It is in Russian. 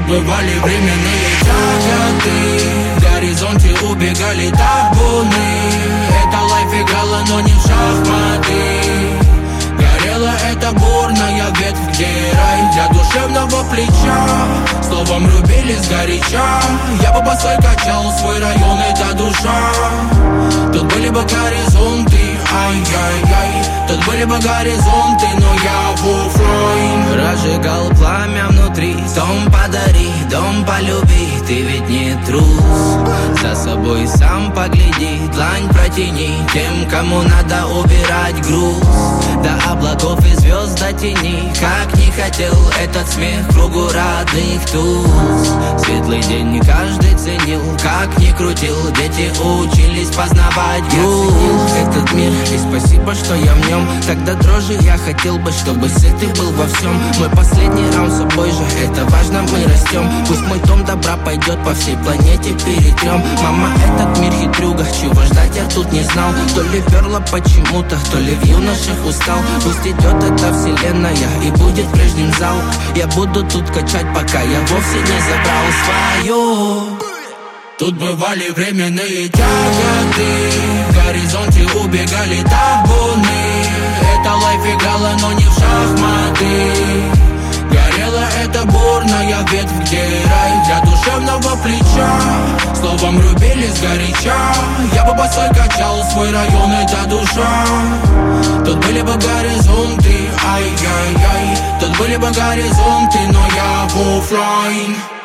бывали временные тяготы, в горизонте убегали табуны. Это лайф играла, но не в шахматы. Горела эта бурная ветвь, где рай для душевного плеча. Словом рубили сгоряча. Я бы босой качал свой район, это душа. Тут были бы горизонты, ай-яй-яй. Тут были бы горизонты, но я в оффлайн. Разжигал пламя внутри. Дом подари, дом полюби. Ты ведь не трус. За собой сам погляди. Длань протяни тем, кому надо убирать груз. До облаков и звезд до тени. Как не хотел этот смех кругу родных туз. Светлый день каждый ценил. Как ни крутил, дети учились познавать груз. Этот мир, и спасибо, что я в нем. Тогда дрожи я хотел бы, чтобы сытый был во всем. Мой последний раунд с собой же, это важно, мы растем. Пусть мой дом добра пойдет по всей планете, перетрем. Мама, этот мир хитрюга, чего ждать я тут не знал. То ли перла почему-то, то ли в юношах устал. Пусть идет эта вселенная и будет прежним зал. Я буду тут качать, пока я вовсе не забрал свою. Тут бывали временные тяготы, в горизонте убегали табуны. Это лайф играла, но не в шахматы. Горела эта бурная ветвь, где рай для душевного плеча. Словом рубили сгоряча. Я бы босой качал свой район, это душа. Тут были бы горизонты, ай-яй-яй. Тут были бы горизонты, но я в оффлайн.